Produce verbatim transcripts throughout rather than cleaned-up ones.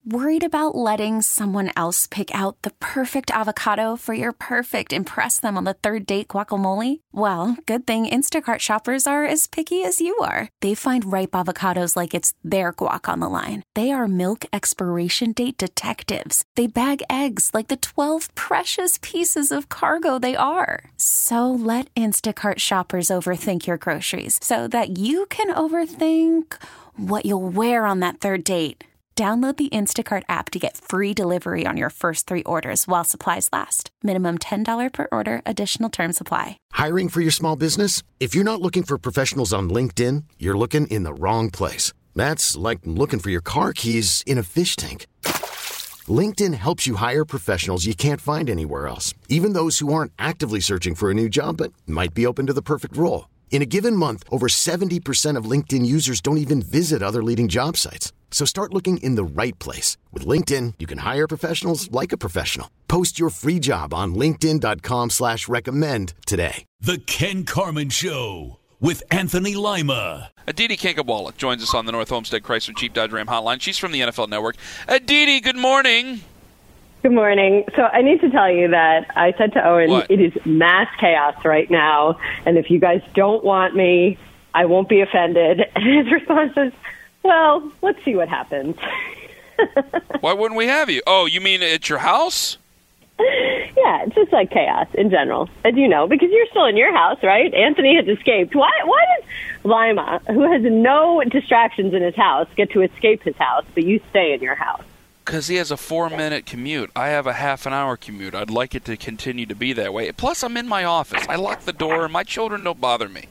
Worried about letting someone else pick out the perfect avocado for your perfect impress them on the third date guacamole? Well, good thing Instacart shoppers are as picky as you are. They find ripe avocados like it's their guac on the line. They are milk expiration date detectives. They bag eggs like the twelve precious pieces of cargo they are. So let Instacart shoppers overthink your groceries so that you can overthink what you'll wear on that third date. Download the Instacart app to get free delivery on your first three orders while supplies last. Minimum ten dollars per order. Additional terms apply. Hiring for your small business? If you're not looking for professionals on LinkedIn, you're looking in the wrong place. That's like looking for your car keys in a fish tank. LinkedIn helps you hire professionals you can't find anywhere else, even those who aren't actively searching for a new job but might be open to the perfect role. In a given month, over seventy percent of LinkedIn users don't even visit other leading job sites. So start looking in the right place. With LinkedIn, you can hire professionals like a professional. Post your free job on linkedin dot com slash recommend today. The Ken Carman Show with Anthony Lima. Aditi Kankawala joins us on the North Olmsted Chrysler Jeep Dodge Ram hotline. She's from the N F L Network. Aditi, good morning. Good morning. So I need to tell you that I said to Owen, What? It is mass chaos right now, and if you guys don't want me, I won't be offended. And his response is, well, let's see what happens. Why wouldn't we have you? Oh, you mean at your house? Yeah, it's just like chaos in general, as you know, because you're still in your house, right? Anthony has escaped. Why, why does Lima, who has no distractions in his house, get to escape his house, but you stay in your house? Because he has a four-minute commute. I have a half-an-hour commute. I'd like it to continue to be that way. Plus, I'm in my office. I lock the door, and my children don't bother me.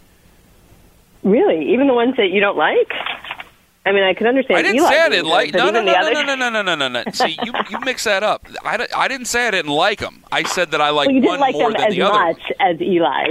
Really? Even the ones that you don't like? I mean, I can understand. I didn't Eli say I being didn't good, like. but No, no, even no, the no, other- no, no, no, no, no, no, no. See, you you mix that up. I, di- I didn't say I didn't like them. I said that I like well, you one didn't like more them than as the other. much as Eli.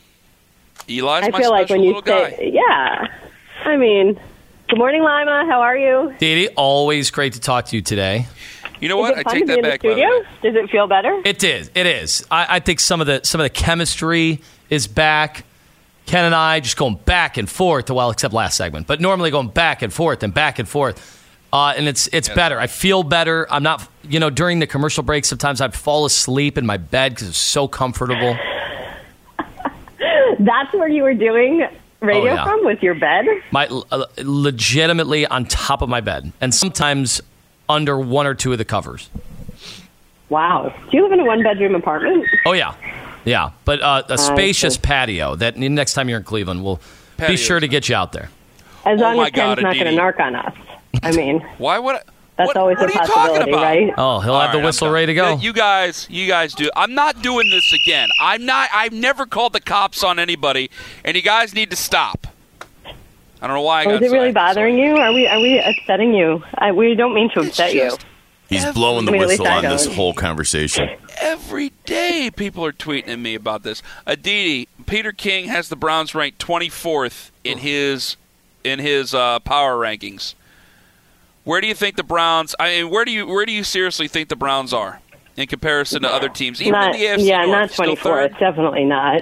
Eli's I my feel like special when you little say, guy. yeah. I mean, good morning, Lima. How are you? Didi, always great to talk to you today. You know what? Is it I fun take to be that in the back. By the studio? way. Does it feel better? It is. It is. I, I think some of the some of the chemistry is back. Ken and I just going back and forth, well, except last segment, but normally going back and forth and back and forth. Uh, and it's it's Yes. better. I feel better. I'm not, you know, during the commercial break, sometimes I'd fall asleep in my bed because it's so comfortable. That's where you were doing radio Oh, yeah. from, with your bed? My uh, legitimately on top of my bed, and sometimes under one or two of the covers. Wow. Do you live in a one-bedroom apartment? Oh yeah, yeah. But uh, a spacious see. patio. That next time you're in Cleveland, we'll be Patios. sure to get you out there. As Oh long my as Ken's God, not going to Aditi. narc on us. I mean, Why would I? that's what, always what a are you possibility, talking about? right? Oh, he'll All have the right, I'm whistle done. ready to go. You, you guys, you guys do. I'm not doing this again. I'm not. I've never called the cops on anybody, and you guys need to stop. I don't know why I Or got is it really so- bothering you? Are we are we upsetting you? I, we don't mean to It's upset just you. He's every- blowing the I mean, at least whistle I on this don't. whole conversation. Every day, people are tweeting at me about this. Aditi, Peter King has the Browns ranked twenty-fourth in his in his uh, power rankings. Where do you think the Browns? I mean, where do you where do you seriously think the Browns are in comparison to other teams? Even Not, in the A F C yeah, North, not still twenty-fourth. third? Definitely not.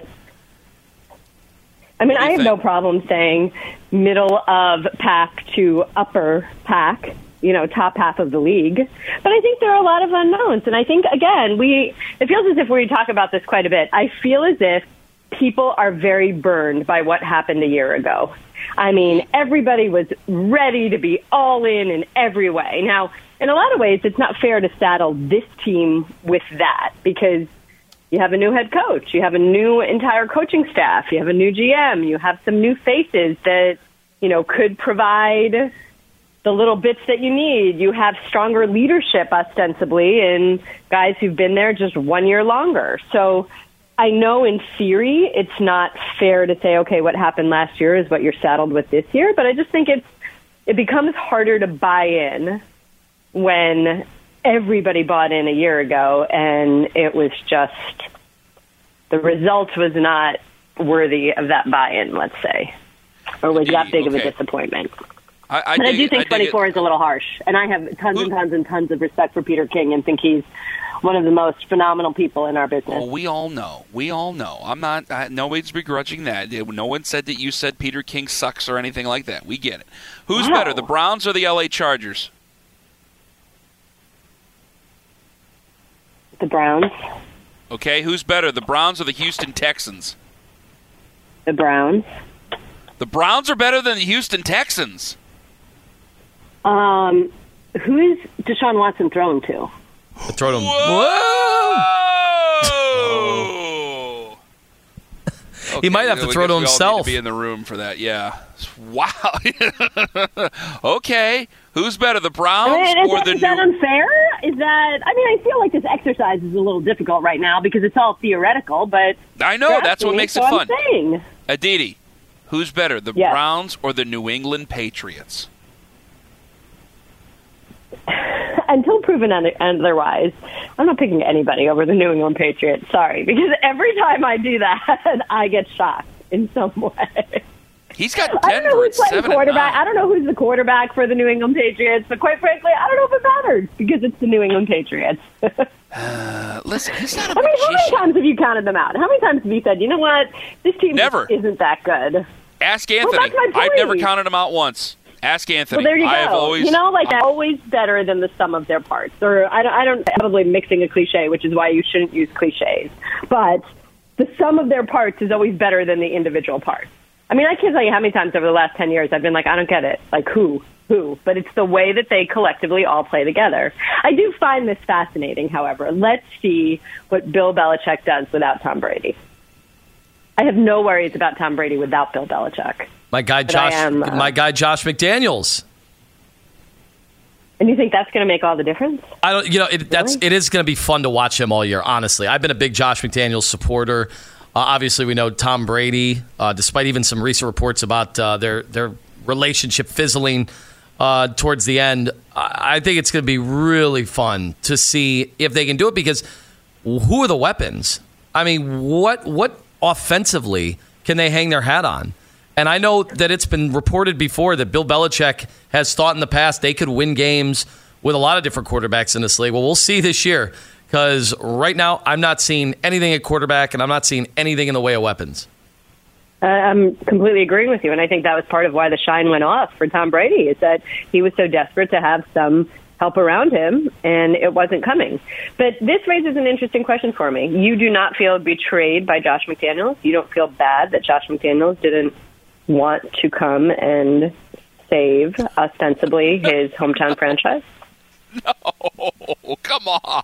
I mean, What do I you have no think? problem saying middle of pack to upper pack, you know, top half of the league. But I think there are a lot of unknowns. And I think, again, we it feels as if we talk about this quite a bit. I feel as if people are very burned by what happened a year ago. I mean, everybody was ready to be all in in every way. Now, in a lot of ways, it's not fair to saddle this team with that because you have a new head coach, you have a new entire coaching staff, you have a new G M, you have some new faces that, you know, could provide the little bits that you need. You have stronger leadership, ostensibly, and guys who've been there just one year longer. So I know in theory it's not fair to say, okay, what happened last year is what you're saddled with this year, but I just think it's it becomes harder to buy in when everybody bought in a year ago and it was just the result was not worthy of that buy-in, let's say, or was that big of a Okay. disappointment. I, I, But I dig do it. think dig twenty-four it. is a little harsh, and I have tons and Who- tons and tons of respect for Peter King and think he's one of the most phenomenal people in our business. Well, we all know. We all know. I'm not. I, nobody's begrudging that. No one said that you said Peter King sucks or anything like that. We get it. Who's Wow. better, the Browns or the L A Chargers? The Browns. Okay, who's better, the Browns or the Houston Texans? The Browns. The Browns are better than the Houston Texans. Um, who is Deshaun Watson throwing to? Throw to him. Whoa! Okay, He might have to we throw guess to we all need himself. to be in the room for that, yeah. Wow. Okay, who's better, the Browns I mean, is, or that, the is that New? unfair? Is that? I mean, I feel like this exercise is a little difficult right now because it's all theoretical. But I know you're that's what asking me, makes so it fun. I'm saying. Aditi, who's better, the Yes. Browns or the New England Patriots? Until proven otherwise, I'm not picking anybody over the New England Patriots. Sorry, because every time I do that, I get shocked in some way. He's got I don't know Denver at who's playing seven and quarterback. nine. I don't know who's the quarterback for the New England Patriots, but quite frankly, I don't know if it matters because it's the New England Patriots. Uh, listen, he's not a I mean, how many magician. times have you counted them out? How many times have you said, you know what, this team Never. just isn't that good? Ask Anthony. that's my I've never point. counted him out once. Ask Anthony. Well, there you go. I have always, you know, like, they're always better than the sum of their parts. Or I don't, I don't, probably mixing a cliche, which is why you shouldn't use cliches. But the sum of their parts is always better than the individual parts. I mean, I can't tell you how many times over the last ten years I've been like, I don't get it. Like, who? Who? But it's the way that they collectively all play together. I do find this fascinating, however. Let's see what Bill Belichick does without Tom Brady. I have no worries about Tom Brady without Bill Belichick. My guy But I Josh. am, uh, my guy Josh McDaniels. And you think that's going to make all the difference? I don't. You know, it, that's Really? it is going to be fun to watch him all year. Honestly, I've been a big Josh McDaniels supporter. Uh, obviously, we know Tom Brady, uh, despite even some recent reports about uh, their their relationship fizzling uh, towards the end. I, I think it's going to be really fun to see if they can do it because who are the weapons? I mean, what what offensively can they hang their hat on? And I know that it's been reported before that Bill Belichick has thought in the past they could win games with a lot of different quarterbacks in this league. Well, we'll see this year because right now I'm not seeing anything at quarterback and I'm not seeing anything in the way of weapons. Uh, I'm completely agreeing with you, and I think that was part of why the shine went off for Tom Brady, is that he was so desperate to have some help around him, and it wasn't coming. But this raises an interesting question for me. You do not feel betrayed by Josh McDaniels? You don't feel bad that Josh McDaniels didn't want to come and save, ostensibly, his hometown franchise? No, come on.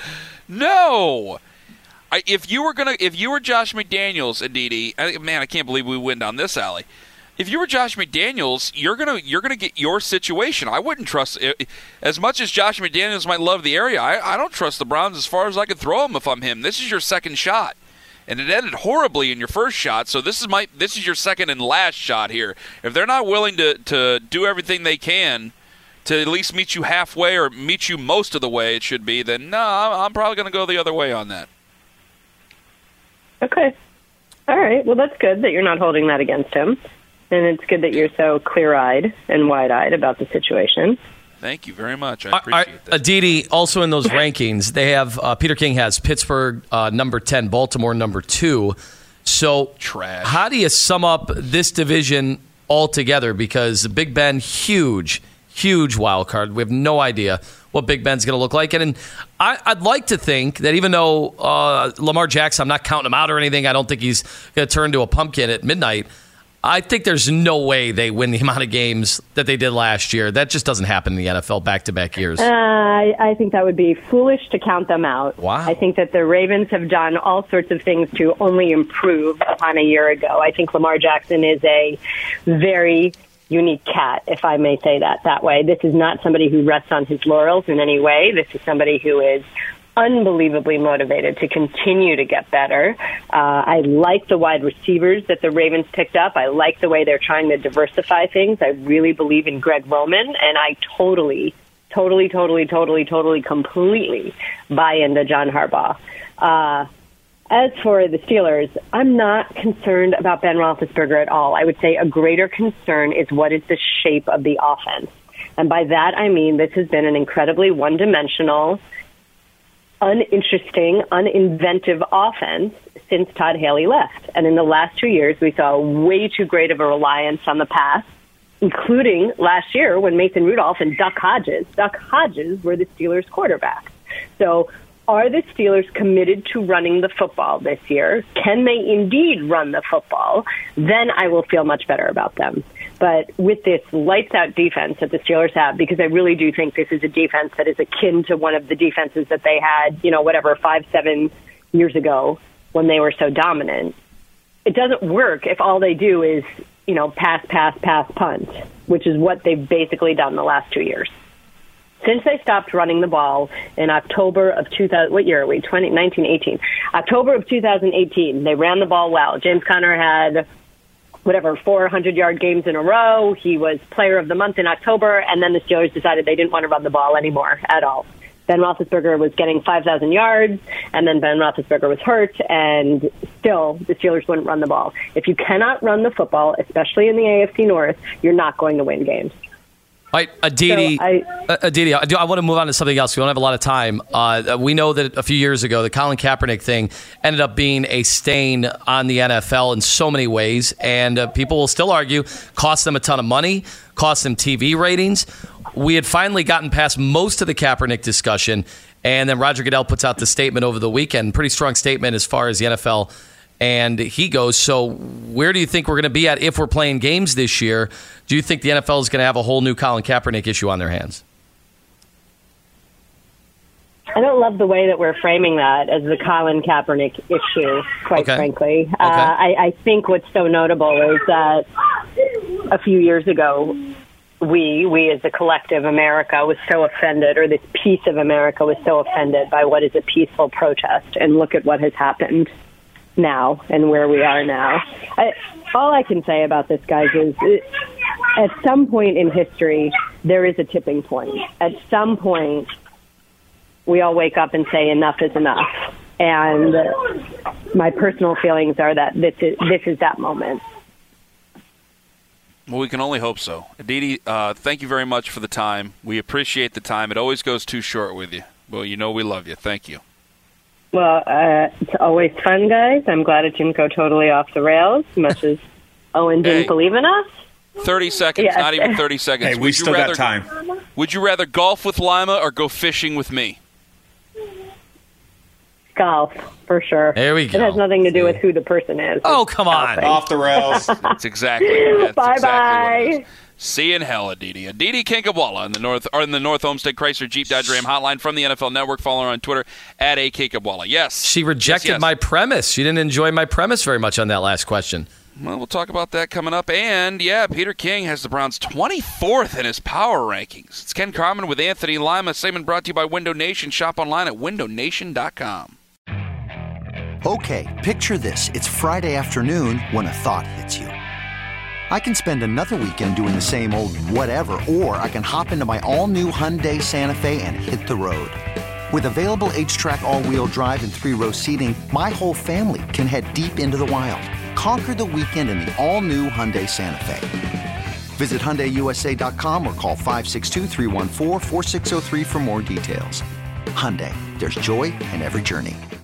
No. I, if you were gonna, if you were Josh McDaniels, Aditi, I, man, I can't believe we went down this alley. If you were Josh McDaniels, you're gonna you're gonna get your situation. I wouldn't trust, as much as Josh McDaniels might love the area. I, I don't trust the Browns as far as I could throw them if I'm him. This is your second shot, and it ended horribly in your first shot. So this is my this is your second and last shot here. If they're not willing to to do everything they can to at least meet you halfway or meet you most of the way, it should be, then no, I'm probably going to go the other way on that. Okay. All right. Well, that's good that you're not holding that against him. And it's good that you're so clear-eyed and wide-eyed about the situation. Thank you very much. I appreciate All that. right, Aditi, also in those rankings, they have uh, Peter King has Pittsburgh uh, number ten, Baltimore number two. So Trash. How do you sum up this division altogether? Because Big Ben, huge, huge wild card. We have no idea what Big Ben's going to look like. And, and I, I'd like to think that even though uh, Lamar Jackson, I'm not counting him out or anything, I don't think he's going to turn into a pumpkin at midnight. I think there's no way they win the amount of games that they did last year. That just doesn't happen in the N F L back-to-back years. Uh, I, I think that would be foolish to count them out. Wow. I think that the Ravens have done all sorts of things to only improve upon a year ago. I think Lamar Jackson is a very unique cat, if I may say that that way. This is not somebody who rests on his laurels in any way. This is somebody who is unbelievably motivated to continue to get better. Uh, I like the wide receivers that the Ravens picked up. I like the way they're trying to diversify things. I really believe in Greg Roman, and I totally, totally, totally, totally, totally, completely buy into John Harbaugh. Uh, as for the Steelers, I'm not concerned about Ben Roethlisberger at all. I would say a greater concern is what is the shape of the offense. And by that, I mean this has been an incredibly one-dimensional, uninteresting, uninventive offense since Todd Haley left. And in the last two years, we saw way too great of a reliance on the pass, including last year when Mason Rudolph and Duck Hodges, Duck Hodges were the Steelers' quarterbacks. So are the Steelers committed to running the football this year? Can they indeed run the football? Then I will feel much better about them. But with this lights-out defense that the Steelers have, because I really do think this is a defense that is akin to one of the defenses that they had, you know, whatever, five, seven years ago when they were so dominant, it doesn't work if all they do is, you know, pass, pass, pass, punt, which is what they've basically done the last two years. Since they stopped running the ball in October of two thousand, what year are we? twenty nineteen eighteen October of two thousand eighteen, they ran the ball well. James Conner had, whatever, four hundred-yard games in a row. He was player of the month in October, and then the Steelers decided they didn't want to run the ball anymore at all. Ben Roethlisberger was getting five thousand yards, and then Ben Roethlisberger was hurt, and still the Steelers wouldn't run the ball. If you cannot run the football, especially in the A F C North, you're not going to win games. All right, Aditi, so I, Aditi, I, do, I want to move on to something else. We don't have a lot of time. Uh, we know that a few years ago, the Colin Kaepernick thing ended up being a stain on the N F L in so many ways, and uh, people will still argue cost them a ton of money, cost them T V ratings. We had finally gotten past most of the Kaepernick discussion, and then Roger Goodell puts out the statement over the weekend, pretty strong statement as far as the N F L and he goes. So where do you think we're going to be at if we're playing games this year? Do you think the N F L is going to have a whole new Colin Kaepernick issue on their hands? I don't love the way that we're framing that as the Colin Kaepernick issue, quite okay. frankly. Okay. Uh, I, I think what's so notable is that a few years ago, we, we as a collective America was so offended, or this piece of America was so offended by what is a peaceful protest. And look at what has happened now and where we are now. I, all I can say about this, guys, is it, at some point in history, there is a tipping point. At some point, we all wake up and say enough is enough. And my personal feelings are that this is, this is that moment. Well, we can only hope so. Aditi, uh, thank you very much for the time. We appreciate the time. It always goes too short with you. Well, you know we love you. Thank you. Well, uh, it's always fun, guys. I'm glad it didn't go totally off the rails, much as Owen didn't hey, believe in us. thirty seconds, yes. Not even thirty seconds. Hey, we would still rather, got time. Would you rather golf with Lima or go fishing with me? Golf, for sure. There we go. It has nothing to do with who the person is. Oh, It's come on. golfing. Off the rails. That's exactly. That's Bye-bye. exactly what it is. See you in hell, Aditi. Aditi Kinkhabwala in the North, or in the North Olmsted Chrysler Jeep Dodge Ram hotline from the N F L Network. Follow her on Twitter at a Kinkhabwala. Yes. She rejected yes, yes. my premise. She didn't enjoy my premise very much on that last question. Well, we'll talk about that coming up. And, yeah, Peter King has the Browns twenty-fourth in his power rankings. It's Ken Carman with Anthony Lima. Segment brought to you by Window Nation. Shop online at window nation dot com. Okay, picture this. It's Friday afternoon when a thought hits you. I can spend another weekend doing the same old whatever, or I can hop into my all-new Hyundai Santa Fe and hit the road. With available H-Track all-wheel drive and three-row seating, my whole family can head deep into the wild. Conquer the weekend in the all-new Hyundai Santa Fe. Visit Hyundai U S A dot com or call five six two, three one four, four six zero three for more details. Hyundai, there's joy in every journey.